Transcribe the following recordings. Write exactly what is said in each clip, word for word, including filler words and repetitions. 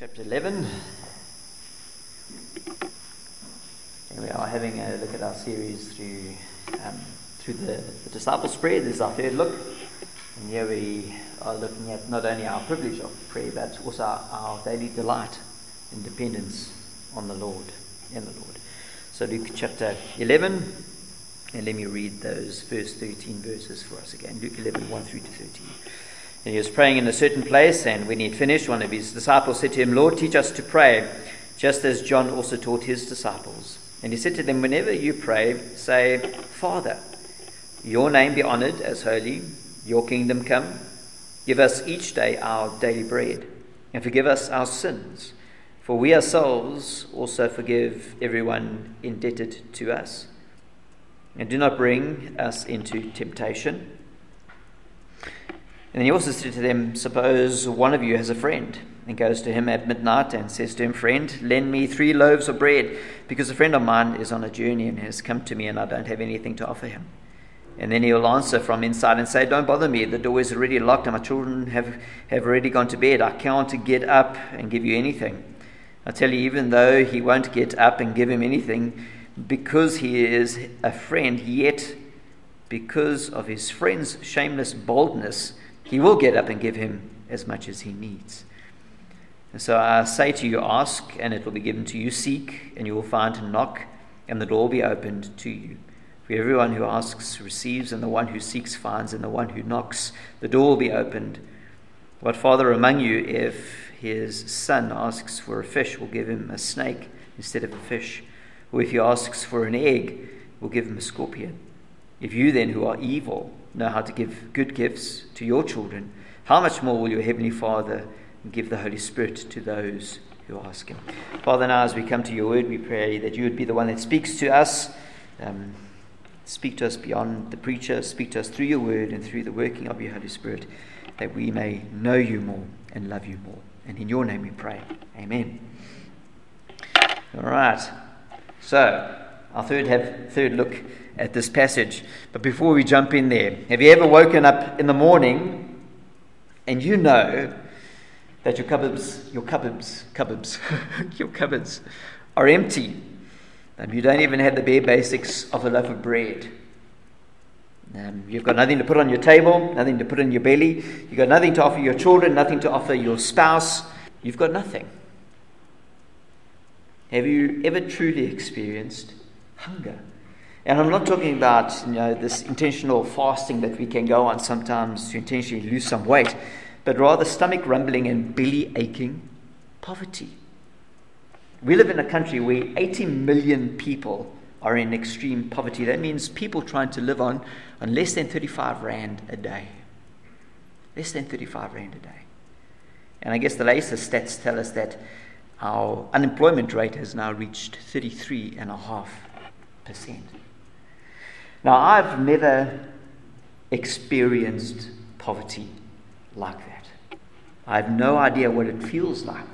chapter eleven. And we are having a look at our series through um, through the, the disciple spread. This is our third look. And here we are looking at not only our privilege of prayer, but also our, our daily delight and dependence on the Lord, in the Lord. So Luke chapter eleven, and let me read those first thirteen verses for us again. Luke eleven, one through to thirteen. And he was praying in a certain place, and when he had finished, one of his disciples said to him, "Lord, teach us to pray, just as John also taught his disciples." And he said to them, "Whenever you pray, say, 'Father, your name be honored as holy, your kingdom come. Give us each day our daily bread, and forgive us our sins, for we ourselves also forgive everyone indebted to us. And do not bring us into temptation.'" And then he also said to them, "Suppose one of you has a friend, and goes to him at midnight and says to him, 'Friend, lend me three loaves of bread, because a friend of mine is on a journey and has come to me, and I don't have anything to offer him.' And then he'll answer from inside and say, 'Don't bother me, the door is already locked and my children have, have already gone to bed. I can't get up and give you anything.' I tell you, even though he won't get up and give him anything, because he is a friend, yet because of his friend's shameless boldness, he will get up and give him as much as he needs. And so I say to you, ask, and it will be given to you. Seek, and you will find. Knock, and the door will be opened to you. For everyone who asks receives, and the one who seeks finds, and the one who knocks, the door will be opened. What father among you, if his son asks for a fish, will give him a snake instead of a fish? Or if he asks for an egg, will give him a scorpion? If you then, who are evil, know how to give good gifts to your children, how much more will your heavenly Father give the Holy Spirit to those who ask him?" Father, now as we come to your word, we pray that you would be the one that speaks to us. Um, speak to us beyond the preacher. Speak to us through your word and through the working of your Holy Spirit, that we may know you more and love you more. And in your name we pray. Amen. All right. So, our third have third look at this passage. But before we jump in there, have you ever woken up in the morning and you know that your cupboards, your cupboards, cupboards, your cupboards are empty? Um, you don't even have the bare basics of a loaf of bread. Um, you've got nothing to put on your table, nothing to put in your belly. You've got nothing to offer your children, nothing to offer your spouse. You've got nothing. Have you ever truly experienced hunger? And I'm not talking about, you know, this intentional fasting that we can go on sometimes to intentionally lose some weight, but rather stomach rumbling and belly aching poverty. We live in a country where eighty million people are in extreme poverty. That means people trying to live on, on less than thirty-five rand a day. Less than thirty-five rand a day. And I guess the latest stats tell us that our unemployment rate has now reached thirty-three point five percent. Now, I've never experienced poverty like that. I have no idea what it feels like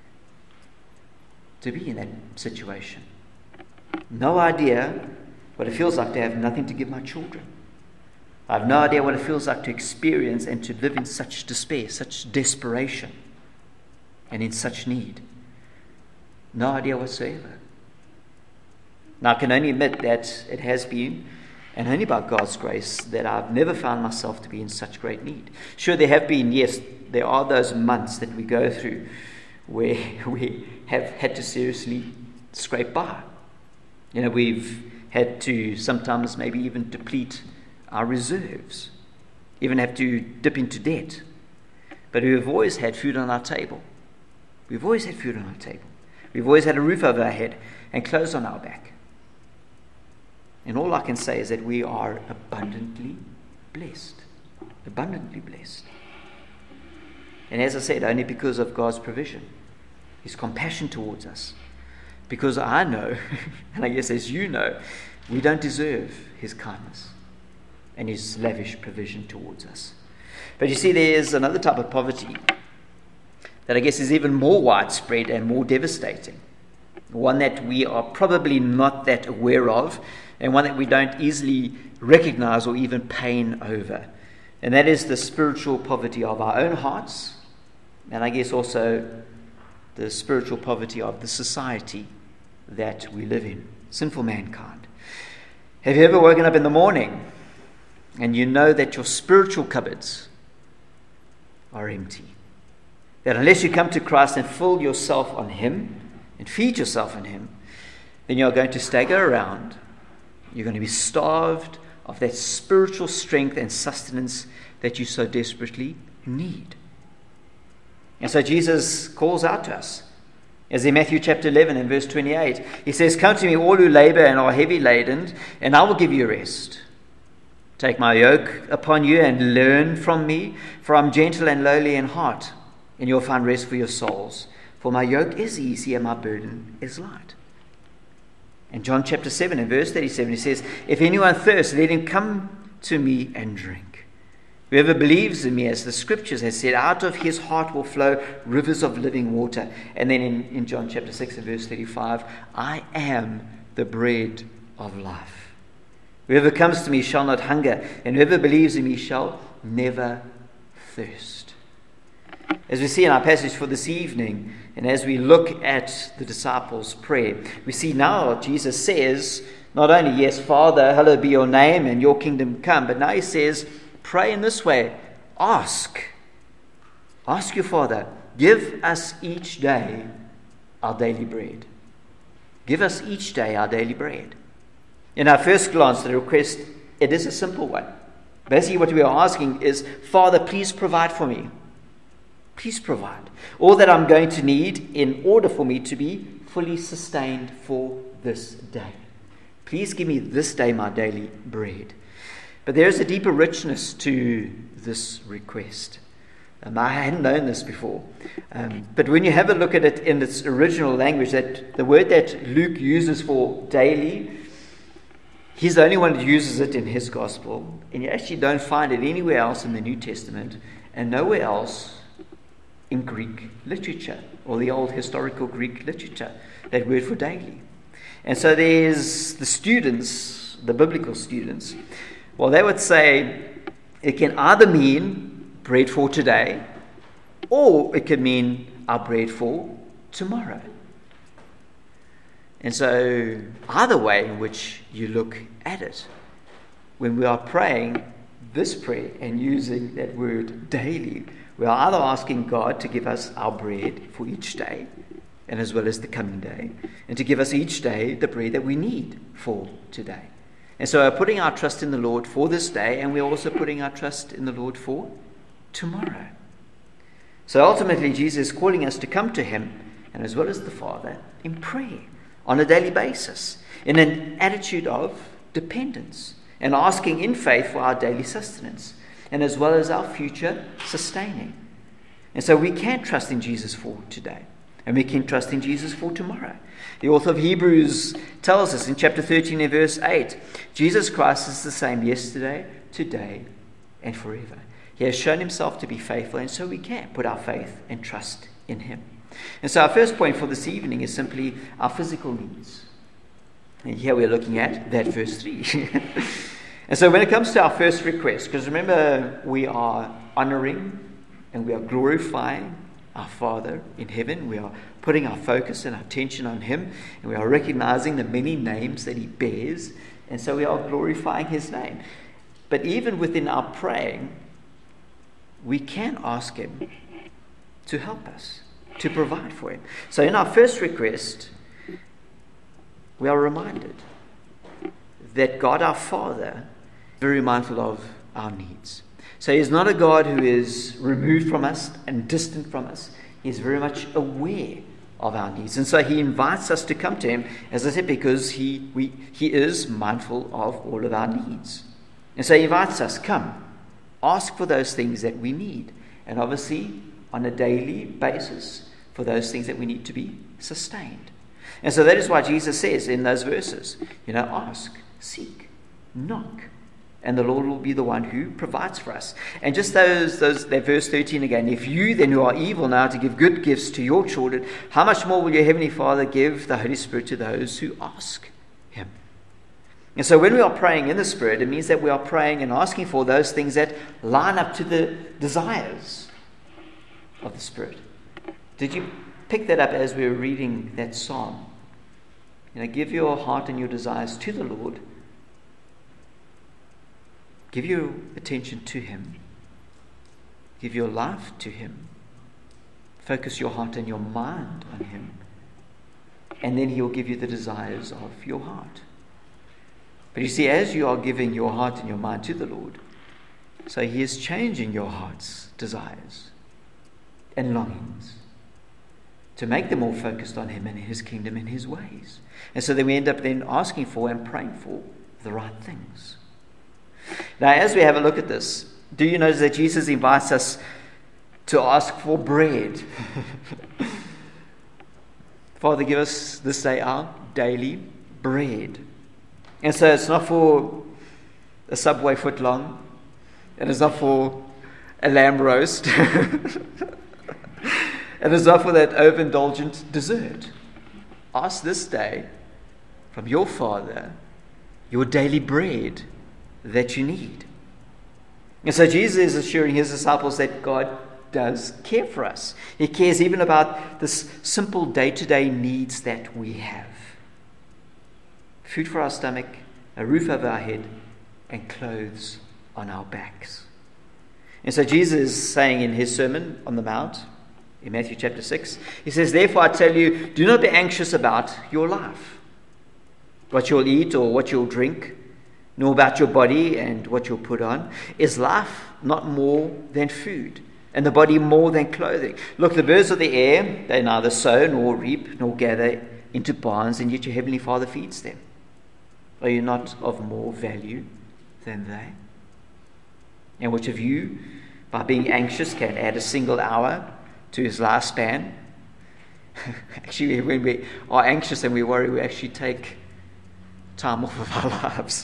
to be in that situation. No idea what it feels like to have nothing to give my children. I have no idea what it feels like to experience and to live in such despair, such desperation, and in such need. No idea whatsoever. Now, I can only admit that it has been, and only by God's grace, that I've never found myself to be in such great need. Sure, there have been, yes, there are those months that we go through where we have had to seriously scrape by. You know, we've had to sometimes maybe even deplete our reserves, even have to dip into debt. But we've always had food on our table. We've always had food on our table. We've always had a roof over our head and clothes on our back. And all I can say is that we are abundantly blessed. Abundantly blessed. And as I said, only because of God's provision, His compassion towards us. Because I know, and I guess as you know, we don't deserve His kindness and His lavish provision towards us. But you see, there is another type of poverty that I guess is even more widespread and more devastating. One that we are probably not that aware of, and one that we don't easily recognize or even pain over. And that is the spiritual poverty of our own hearts, and I guess also the the spiritual poverty of the society that we live in, sinful mankind. Have you ever woken up in the morning and you know that your spiritual cupboards are empty? That unless you come to Christ and fill yourself on Him and feed yourself on Him, then you're going to stagger around. You're going to be starved of that spiritual strength and sustenance that you so desperately need. And so Jesus calls out to us. As in Matthew chapter eleven and verse twenty-eight, He says, "Come to me, all who labor and are heavy laden, and I will give you rest. Take my yoke upon you and learn from me, for I'm gentle and lowly in heart, and you'll find rest for your souls. For my yoke is easy and my burden is light." In John chapter seven and verse thirty-seven, He says, "If anyone thirsts, let him come to me and drink. Whoever believes in me, as the scriptures has said, out of his heart will flow rivers of living water." And then in, in John chapter six and verse thirty-five, "I am the bread of life. Whoever comes to me shall not hunger, and whoever believes in me shall never thirst." As we see in our passage for this evening, and as we look at the disciples' prayer, we see now Jesus says, not only, "Yes, Father, hallowed be your name and your kingdom come," but now He says, pray in this way. Ask. Ask your Father, give us each day our daily bread. Give us each day our daily bread. In our first glance, the request, it is a simple one. Basically what we are asking is, Father, please provide for me. Please provide all that I'm going to need in order for me to be fully sustained for this day. Please give me this day my daily bread. But there is a deeper richness to this request. Um, I hadn't known this before. Um, but when you have a look at it in its original language, that the word that Luke uses for daily, he's the only one that uses it in his gospel. And you actually don't find it anywhere else in the New Testament and nowhere else in Greek literature or the old historical Greek literature, that word for daily. And so there's the students, the biblical students. Well, they would say it can either mean bread for today, or it can mean our bread for tomorrow. And so either way in which you look at it, when we are praying this prayer and using that word daily, we are either asking God to give us our bread for each day, and as well as the coming day, and to give us each day the bread that we need for today. And so we're putting our trust in the Lord for this day, and we're also putting our trust in the Lord for tomorrow. So ultimately, Jesus is calling us to come to Him, and as well as the Father, in prayer on a daily basis, in an attitude of dependence, and asking in faith for our daily sustenance, and as well as our future sustaining. And so we can trust in Jesus for today, and we can trust in Jesus for tomorrow. The author of Hebrews tells us in chapter thirteen and verse eight, Jesus Christ is the same yesterday, today, and forever. He has shown Himself to be faithful, and so we can put our faith and trust in Him. And so our first point for this evening is simply our physical needs. And here we're looking at that verse three. And so when it comes to our first request, because remember, we are honoring and we are glorifying our Father in heaven. We are putting our focus and our attention on Him, and we are recognizing the many names that He bears, and so we are glorifying His name. But even within our praying, we can ask Him to help us, to provide for Him. So in our first request, we are reminded that God our Father is very mindful of our needs. So He is not a God who is removed from us and distant from us. He is very much aware of our needs. And so He invites us to come to Him, as I said, because He we, He is mindful of all of our needs. And so He invites us, come, ask for those things that we need. And obviously, on a daily basis, for those things that we need to be sustained. And so that is why Jesus says in those verses, you know, ask, seek, knock, and the Lord will be the one who provides for us. And just those, those that verse thirteen again, if you then who are evil now to give good gifts to your children, how much more will your Heavenly Father give the Holy Spirit to those who ask Him? And so when we are praying in the Spirit, it means that we are praying and asking for those things that line up to the desires of the Spirit. Did you picked that up as we were reading that psalm. You know, give your heart and your desires to the Lord. Give your attention to Him. Give your life to Him. Focus your heart and your mind on Him. And then He will give you the desires of your heart. But you see, as you are giving your heart and your mind to the Lord, so He is changing your heart's desires and longings to make them more focused on Him and His kingdom and His ways. And so then we end up then asking for and praying for the right things. Now, as we have a look at this, do you notice that Jesus invites us to ask for bread? Father, give us this day our daily bread. And so it's not for a Subway foot long, and it's not for a lamb roast, and it's not for that overindulgent dessert. Ask this day from your Father your daily bread that you need. And so Jesus is assuring His disciples that God does care for us. He cares even about this simple day-to-day needs that we have. Food for our stomach, a roof over our head, and clothes on our backs. And so Jesus is saying in His Sermon on the Mount, in Matthew chapter six, He says, therefore I tell you, do not be anxious about your life, what you'll eat or what you'll drink, nor about your body and what you'll put on. Is life not more than food, and the body more than clothing? Look, the birds of the air, they neither sow nor reap nor gather into barns, and yet your heavenly Father feeds them. Are you not of more value than they? And which of you, by being anxious, can add a single hour to his lifespan? Actually, when we are anxious and we worry, we actually take time off of our lives.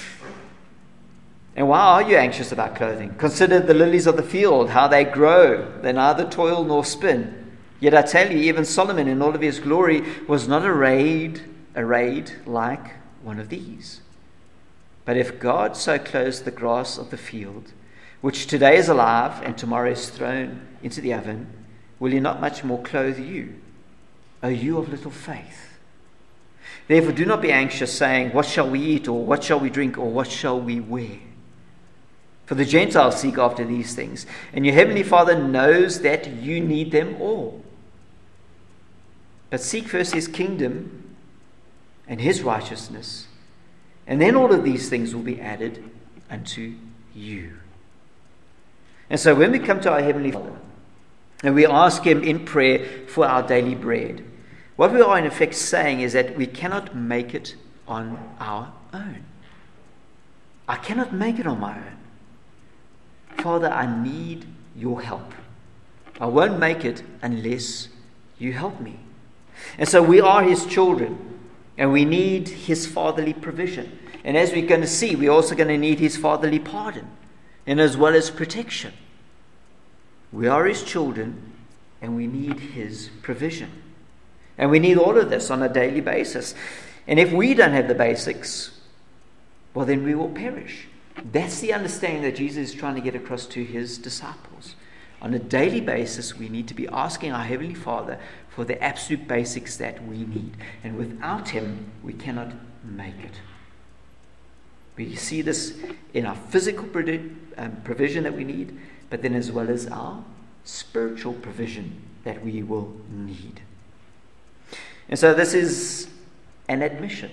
And why are you anxious about clothing? Consider the lilies of the field, how they grow. They neither toil nor spin. Yet I tell you, even Solomon in all of his glory was not arrayed, arrayed like one of these. But if God so clothes the grass of the field, which today is alive and tomorrow is thrown into the oven, will He not much more clothe you, O you of little faith? Therefore do not be anxious, saying, what shall we eat, or what shall we drink, or what shall we wear? For the Gentiles seek after these things, and your heavenly Father knows that you need them all. But seek first His kingdom and His righteousness, and then all of these things will be added unto you. And so when we come to our heavenly Father, and we ask Him in prayer for our daily bread, what we are in effect saying is that we cannot make it on our own. I cannot make it on my own. Father, I need your help. I won't make it unless you help me. And so we are His children, and we need His fatherly provision. And as we're going to see, we're also going to need His fatherly pardon, and as well as protection. We are His children, and we need His provision. And we need all of this on a daily basis. And if we don't have the basics, well, then we will perish. That's the understanding that Jesus is trying to get across to His disciples. On a daily basis, we need to be asking our Heavenly Father for the absolute basics that we need. And without Him, we cannot make it. We see this in our physical provision that we need, but then as well as our spiritual provision that we will need. And so this is an admission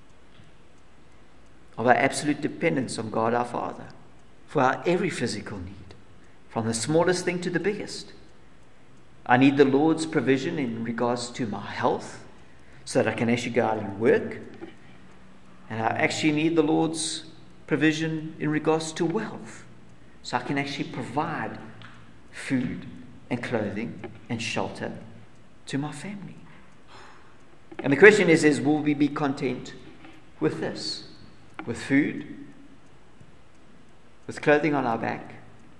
of our absolute dependence on God our Father for our every physical need, from the smallest thing to the biggest. I need the Lord's provision in regards to my health so that I can actually go out and work. And I actually need the Lord's provision in regards to wealth so I can actually provide food and clothing and shelter to my family. And the question is, is will we be content with this? With food? With clothing on our back?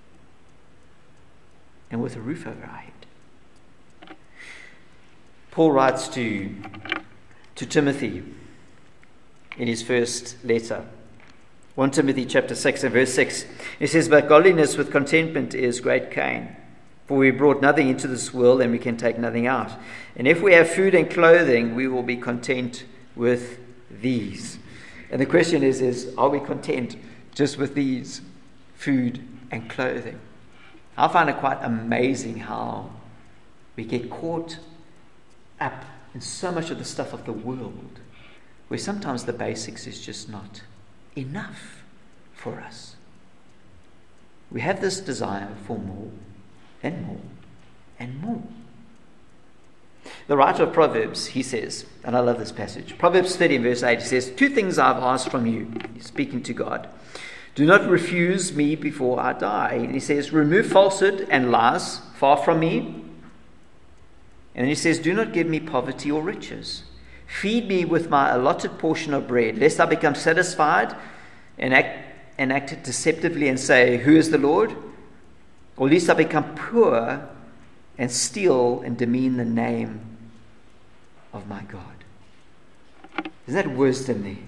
And with a roof over our head? Paul writes to, to Timothy in his first letter. First Timothy chapter six and verse six. He says, but godliness with contentment is great gain. For we brought nothing into this world, and we can take nothing out. And if we have food and clothing, we will be content with these. And the question is, is are we content just with these, food and clothing? I find it quite amazing how we get caught up in so much of the stuff of the world, where sometimes the basics is just not enough for us. We have this desire for more and more and more. The writer of Proverbs, he says, and I love this passage, Proverbs thirty verse eight, he says, two things I've asked from you, he's speaking to God. Do not refuse me before I die. And he says, remove falsehood and lies far from me. And then he says, do not give me poverty or riches. Feed me with my allotted portion of bread, lest I become satisfied and act, and act deceptively and say, who is the Lord? Or lest I become poor and steal and demean the name of my God. Isn't that wisdom there?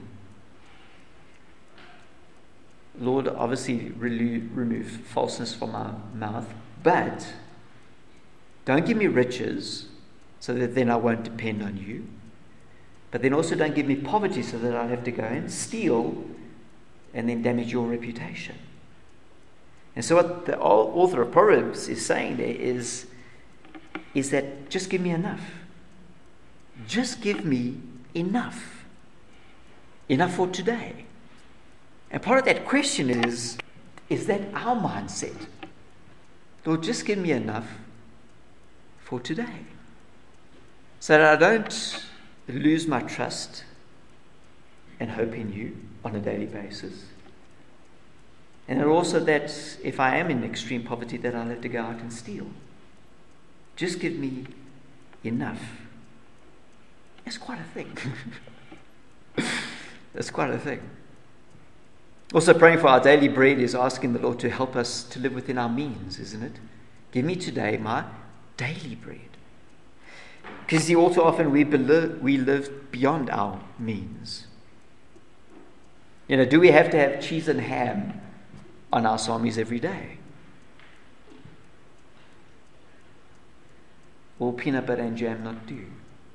Lord, obviously remove falseness from my mouth, but don't give me riches so that then I won't depend on you. But then also don't give me poverty so that I have to go and steal and then damage your reputation. And so what the author of Proverbs is saying there is, is that just give me enough. Just give me enough. Enough for today. And part of that question is, is that our mindset? Lord, just give me enough for today. So that I don't lose my trust and hope in you on a daily basis. And also that if I am in extreme poverty, that I'll have to go out and steal. Just give me enough. That's quite a thing. That's quite a thing. Also, praying for our daily bread is asking the Lord to help us to live within our means, isn't it? Give me today my daily bread. Because see, all too often we, believe, we live beyond our means. You know, do we have to have cheese and ham on our psalmies every day? Will peanut butter and jam not do?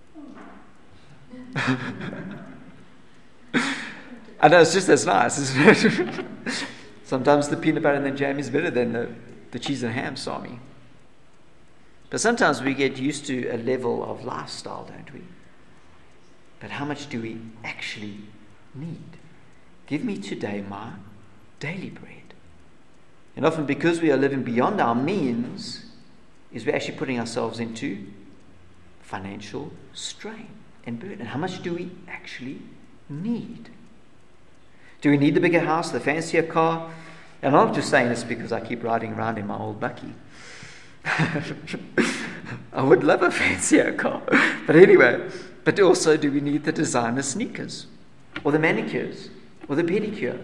I know, it's just as nice, isn't it? Sometimes the peanut butter and the jam is better than the, the cheese and ham psalmy. But sometimes we get used to a level of lifestyle, don't we? But how much do we actually need? Give me today my daily bread. And often because we are living beyond our means, is we're actually putting ourselves into financial strain and burden. How much do we actually need? Do we need the bigger house, the fancier car? And I'm not just saying this because I keep riding around in my old Bucky. I would love a fancier car. But anyway, but also do we need the designer sneakers? Or the manicures? Or the pedicure?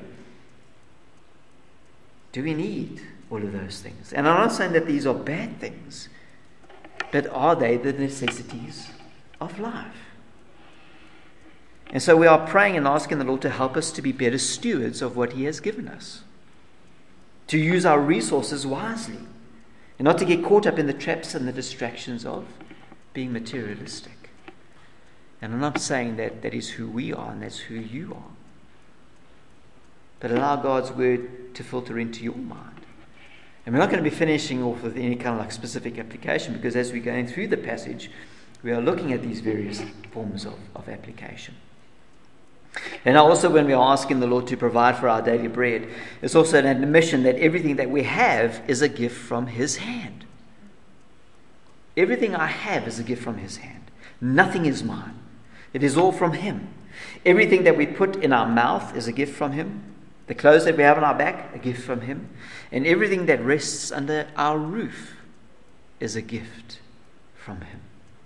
Do we need all of those things? And I'm not saying that these are bad things, but are they the necessities of life? And so we are praying and asking the Lord to help us to be better stewards of what He has given us, to use our resources wisely, and not to get caught up in the traps and the distractions of being materialistic. And I'm not saying that that is who we are and that's who you are, but allow God's word to filter into your mind. And we're not going to be finishing off with any kind of like specific application, because as we're going through the passage, we are looking at these various forms of, of application. And also when we are asking the Lord to provide for our daily bread, it's also an admission that everything that we have is a gift from His hand. Everything I have is a gift from His hand. Nothing is mine. It is all from Him. Everything that we put in our mouth is a gift from Him. The clothes that we have on our back, a gift from Him. And everything that rests under our roof is a gift from Him.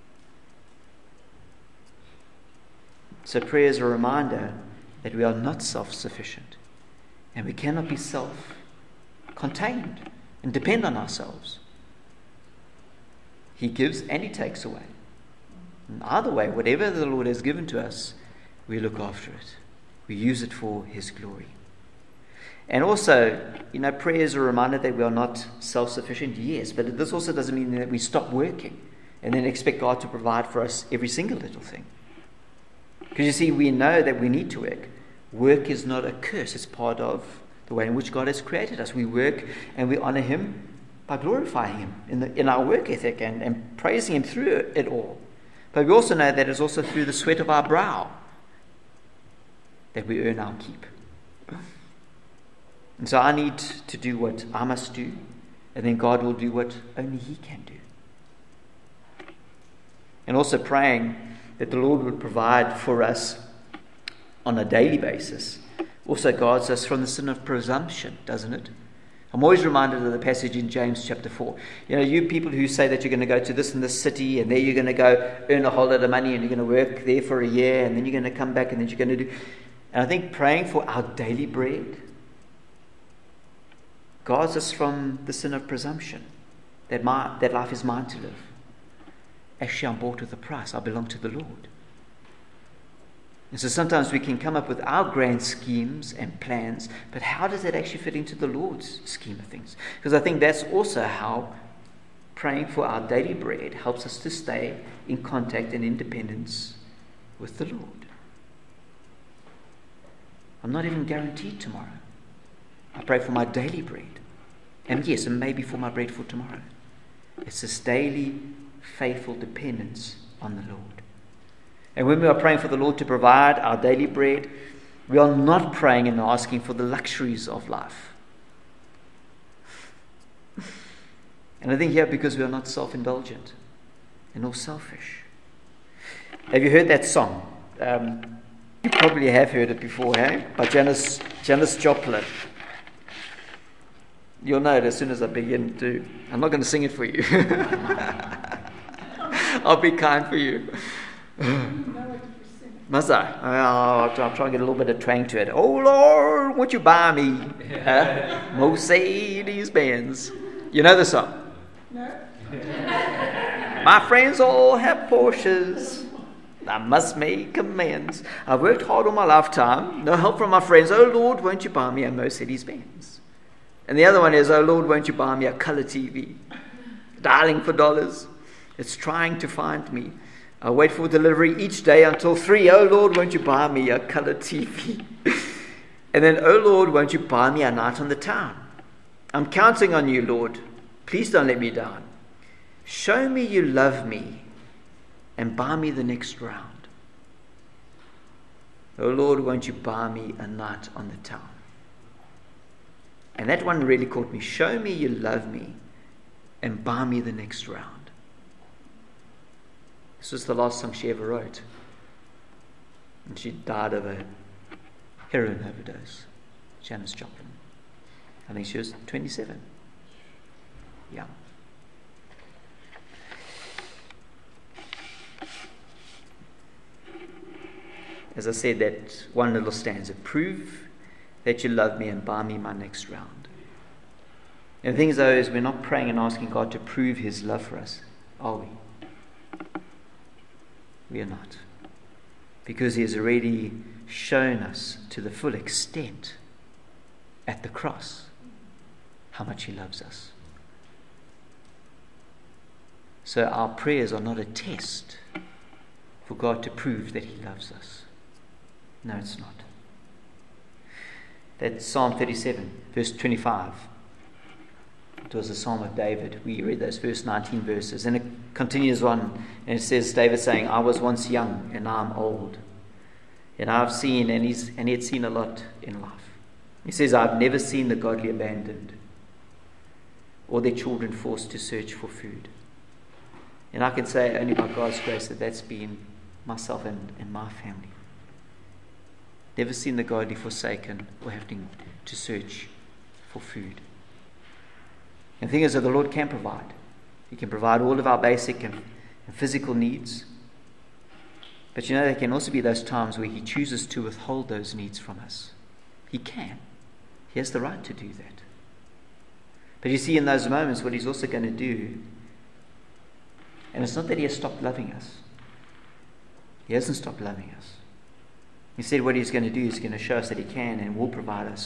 So prayer is a reminder that we are not self-sufficient, and we cannot be self-contained and depend on ourselves. He gives and He takes away. And either way, whatever the Lord has given to us, we look after it. We use it for His glory. And also, you know, prayer is a reminder that we are not self-sufficient, yes, but this also doesn't mean that we stop working and then expect God to provide for us every single little thing. Because you see, we know that we need to work. Work is not a curse. It's part of the way in which God has created us. We work and we honor Him by glorifying Him in, the, in our work ethic and, and praising Him through it all. But we also know that it's also through the sweat of our brow that we earn our keep. And so I need to do what I must do, and then God will do what only He can do. And also praying that the Lord would provide for us on a daily basis also guards us from the sin of presumption, doesn't it? I'm always reminded of the passage in James chapter four. You know, you people who say that you're going to go to this and this city, and there you're going to go earn a whole lot of money, and you're going to work there for a year, and then you're going to come back, and then you're going to do... And I think praying for our daily bread guards us from the sin of presumption, that my that life is mine to live. Actually, I'm bought with a price. I belong to the Lord. And so sometimes we can come up with our grand schemes and plans, but how does that actually fit into the Lord's scheme of things? Because I think that's also how praying for our daily bread helps us to stay in contact and independence with the Lord. I'm not even guaranteed tomorrow. I pray for my daily bread. And yes, and maybe for my bread for tomorrow. It's this daily, faithful dependence on the Lord. And when we are praying for the Lord to provide our daily bread, we are not praying and asking for the luxuries of life. And I think here, because we are not self-indulgent and all selfish. Have you heard that song? Um, you probably have heard it before, hey? By Janis, Janis Joplin. You'll know it as soon as I begin to. I'm not going to sing it for you. I'll be kind for you. Must I? Oh, I'll try and get a little bit of twang to it. Oh Lord, won't you buy me uh, Mercedes Benz? You know the song? No. My friends all have Porsches. I must make amends. I've worked hard all my lifetime. No help from my friends. Oh Lord, won't you buy me a Mercedes Benz? And the other one is, oh Lord, won't you buy me a color T V? Dialing for dollars. It's trying to find me. I wait for delivery each day until three. Oh Lord, won't you buy me a color T V? And then, oh Lord, won't you buy me a night on the town? I'm counting on you, Lord. Please don't let me down. Show me you love me and buy me the next round. Oh Lord, won't you buy me a night on the town? And that one really caught me. Show me you love me and buy me the next round. This was the last song she ever wrote. And she died of a heroin overdose. Janis Joplin. I think she was twenty-seven. Young. As I said, that one little stanza. Prove that you love me and buy me my next round. And the thing is, though, is we're not praying and asking God to prove His love for us, are we? We are not. Because He has already shown us to the full extent at the cross how much He loves us. So our prayers are not a test for God to prove that He loves us. No, it's not. That's Psalm thirty-seven, verse twenty-five. It was a psalm of David. We read those first nineteen verses. And it continues on, and it says, David saying, I was once young, and now I'm old. And I've seen, and, he's, and he had seen a lot in life. He says, I've never seen the godly abandoned, or their children forced to search for food. And I can say only by God's grace that that's been myself and, and my family. Never seen the godly forsaken or having to search for food. And the thing is that the Lord can provide. He can provide all of our basic and, and physical needs. But you know, there can also be those times where He chooses to withhold those needs from us. He can. He has the right to do that. But you see, in those moments, what He's also going to do, and it's not that He has stopped loving us. He hasn't stopped loving us. He said what He's going to do is going to show us that He can and will provide us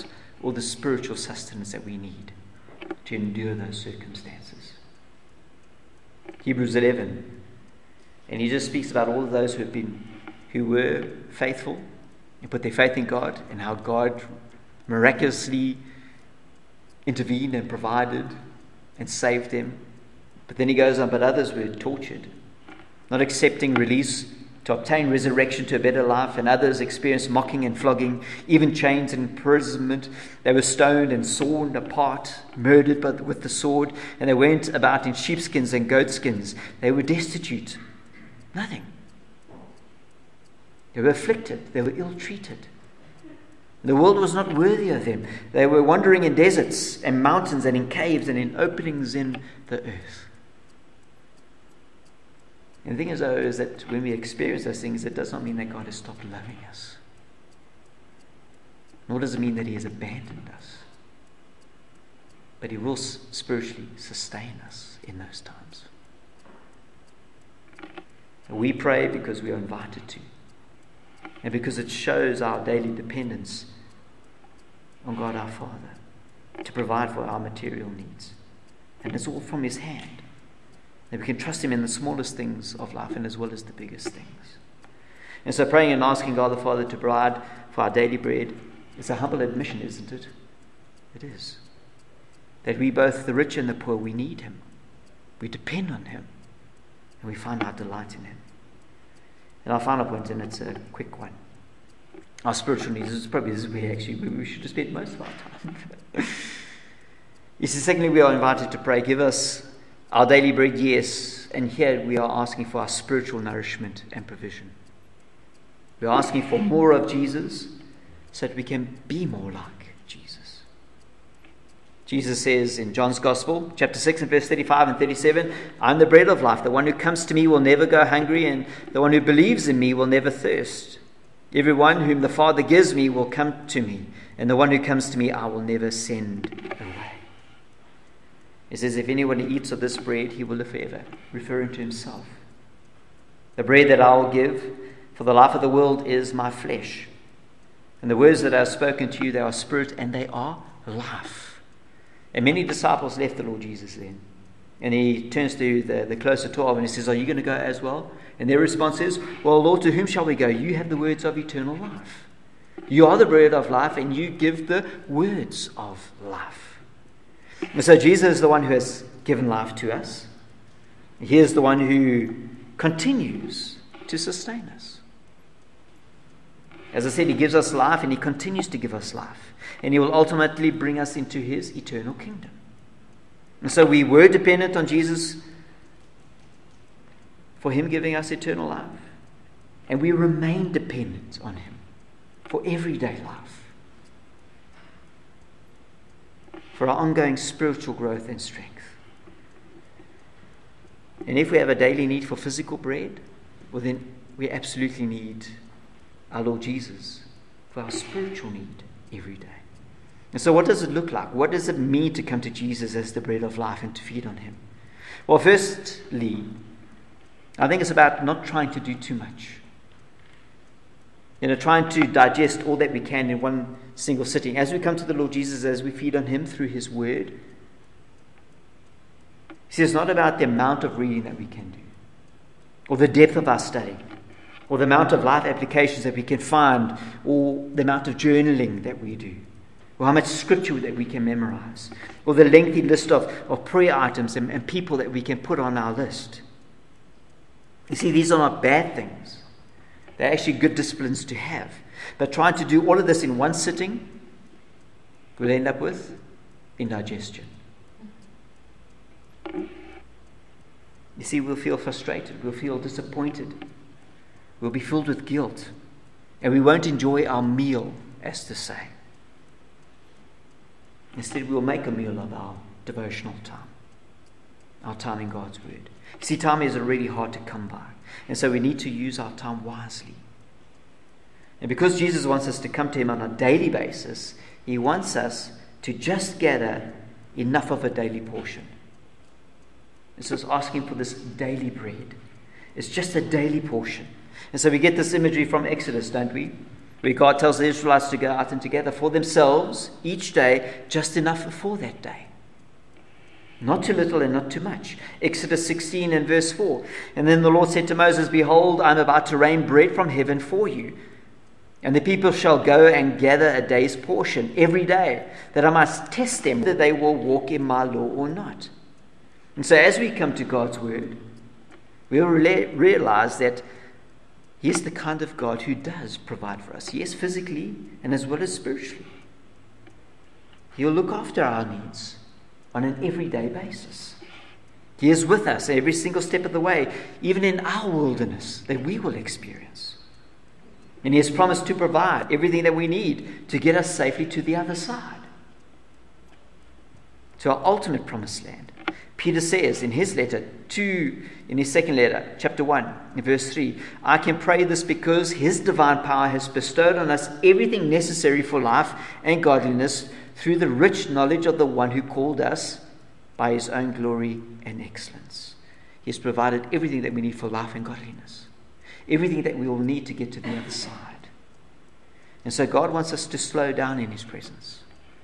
or the spiritual sustenance that we need to endure those circumstances. Hebrews eleven, and he just speaks about all of those who have been, who were faithful and put their faith in God, and how God miraculously intervened and provided and saved them. But then he goes on, but others were tortured, not accepting release to obtain resurrection to a better life, and others experienced mocking and flogging, even chains and imprisonment. They were stoned and sawn apart, murdered by, with the sword, and they went about in sheepskins and goatskins. They were destitute, nothing. They were afflicted, they were ill-treated. The world was not worthy of them. They were wandering in deserts and mountains and in caves and in openings in the earth. And the thing is, though, is that when we experience those things, it does not mean that God has stopped loving us. Nor does it mean that he has abandoned us. But he will spiritually sustain us in those times. And we pray because we are invited to. And because it shows our daily dependence on God our Father to provide for our material needs. And it's all from his hand. That we can trust him in the smallest things of life and as well as the biggest things. And so praying and asking God the Father to provide for our daily bread is a humble admission, isn't it? It is. That we, both the rich and the poor, we need him. We depend on him. And we find our delight in him. And our final point, and it's a quick one. Our spiritual needs. This is probably this is where actually we should spend most of our time. You see, secondly, we are invited to pray, give us our daily bread, yes, and here we are asking for our spiritual nourishment and provision. We are asking for more of Jesus so that we can be more like Jesus. Jesus says in John's Gospel, chapter six and verse thirty-five and thirty-seven, I am the bread of life. The one who comes to me will never go hungry, and the one who believes in me will never thirst. Everyone whom the Father gives me will come to me, and the one who comes to me I will never send away. It says, if anyone eats of this bread, he will live forever, referring to himself. The bread that I will give for the life of the world is my flesh. And the words that I have spoken to you, they are spirit and they are life. And many disciples left the Lord Jesus then. And he turns to the, the closer twelve and he says, are you going to go as well? And their response is, well, Lord, to whom shall we go? You have the words of eternal life. You are the bread of life and you give the words of life. And so Jesus is the one who has given life to us. He is the one who continues to sustain us. As I said, he gives us life and he continues to give us life. And he will ultimately bring us into his eternal kingdom. And so we were dependent on Jesus for him giving us eternal life. And we remain dependent on him for everyday life. For our ongoing spiritual growth and strength. And if we have a daily need for physical bread, well then we absolutely need our Lord Jesus for our spiritual need every day. And so what does it look like? What does it mean to come to Jesus as the bread of life and to feed on him? Well, firstly, I think it's about not trying to do too much. You know, trying to digest all that we can in one single sitting. As we come to the Lord Jesus, as we feed on him through his word, he says, not about the amount of reading that we can do, or the depth of our study, or the amount of life applications that we can find, or the amount of journaling that we do, or how much scripture that we can memorize, or the lengthy list of, of prayer items and, and people that we can put on our list. You see, these are not bad things. They're actually good disciplines to have. But trying to do all of this in one sitting will end up with indigestion. You see, we'll feel frustrated. We'll feel disappointed. We'll be filled with guilt. And we won't enjoy our meal, as to say. Instead, we'll make a meal of our devotional time. Our time in God's Word. You see, time is already hard to come by. And so we need to use our time wisely. And because Jesus wants us to come to him on a daily basis, he wants us to just gather enough of a daily portion. And so it's asking for this daily bread. It's just a daily portion. And so we get this imagery from Exodus, don't we? where God tells the Israelites to go out and to gather for themselves each day just enough for that day. Not too little and not too much. Exodus sixteen and verse four. And then the Lord said to Moses, Behold, I am about to rain bread from heaven for you. And the people shall go and gather a day's portion every day, that I might test them whether they will walk in my law or not. And so as we come to God's word, we will realize that He is the kind of God who does provide for us. Yes, physically and as well as spiritually. He will look after our needs on an everyday basis. He is with us every single step of the way, even in our wilderness that we will experience. And He has promised to provide everything that we need to get us safely to the other side, to our ultimate promised land. Peter says in his letter to, in his second letter, chapter one, verse three, I can pray this because His divine power has bestowed on us everything necessary for life and godliness through the rich knowledge of the one who called us by His own glory and excellence. He has provided everything that we need for life and godliness. Everything that we will need to get to the other side. And so God wants us to slow down in His presence.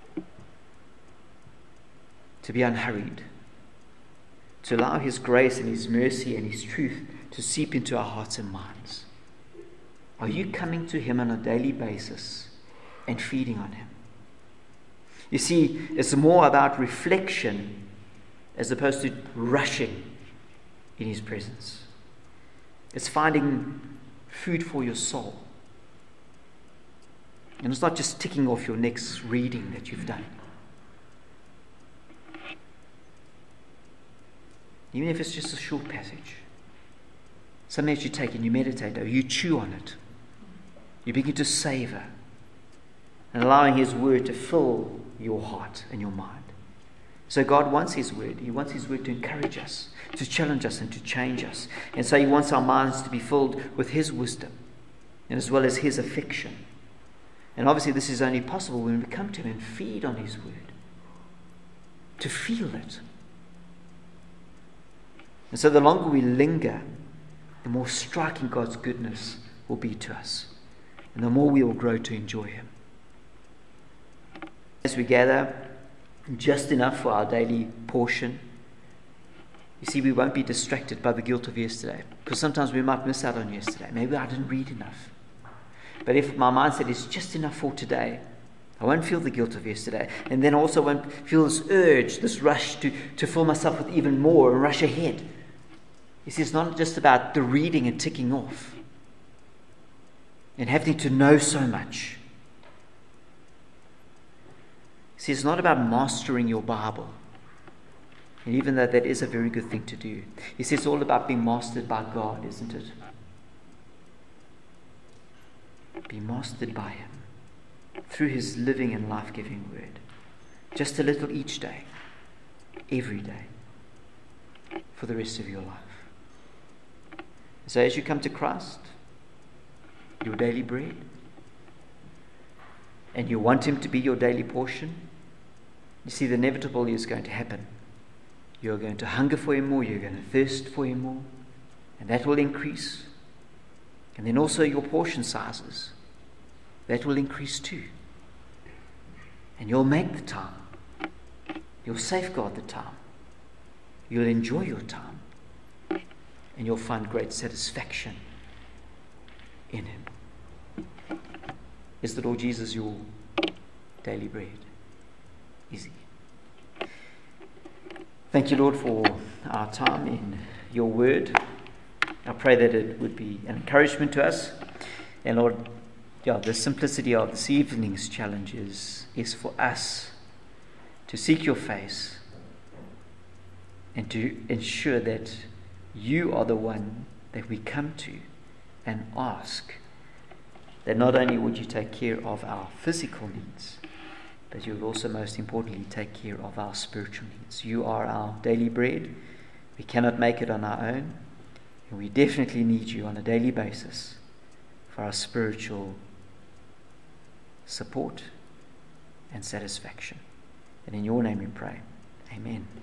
To be unhurried. To allow His grace and His mercy and His truth to seep into our hearts and minds. Are you coming to Him on a daily basis and feeding on Him? You see, it's more about reflection as opposed to rushing in His presence. It's finding food for your soul. And it's not just ticking off your next reading that you've done. Even if it's just a short passage. Something that you take and you meditate or you chew on it. You begin to savor. And allowing His word to fill your heart and your mind. So God wants His word. He wants His word to encourage us, to challenge us and to change us. And so He wants our minds to be filled with His wisdom and as well as His affection. And obviously this is only possible when we come to Him and feed on His word. To feel it. And so the longer we linger, the more striking God's goodness will be to us. And the more we will grow to enjoy Him. As we gather just enough for our daily portion, you see, we won't be distracted by the guilt of yesterday. Because sometimes we might miss out on yesterday. Maybe I didn't read enough. But if my mindset is just enough for today, I won't feel the guilt of yesterday. And then also won't feel this urge, this rush to, to fill myself with even more and rush ahead. You see, it's not just about the reading and ticking off. And having to know so much. See, it's not about mastering your Bible. And even though that is a very good thing to do. He says it's all about being mastered by God, isn't it? Be mastered by Him. Through His living and life-giving word. Just a little each day. Every day. For the rest of your life. So as you come to Christ, your daily bread, and you want Him to be your daily portion, you see, the inevitable is going to happen. You're going to hunger for Him more, you're going to thirst for Him more, and that will increase. And then also your portion sizes, that will increase too. And you'll make the time. You'll safeguard the time. You'll enjoy your time. And you'll find great satisfaction in Him. Is the Lord Jesus your daily bread? Is He? Thank you, Lord, for our time in your word. I pray that it would be an encouragement to us. And Lord, yeah, the simplicity of this evening's challenge is, is for us to seek your face and to ensure that you are the one that we come to and ask that not only would you take care of our physical needs, but you would also most importantly take care of our spiritual needs. You are our daily bread. We cannot make it on our own. And we definitely need you on a daily basis for our spiritual support and satisfaction. And in your name we pray. Amen.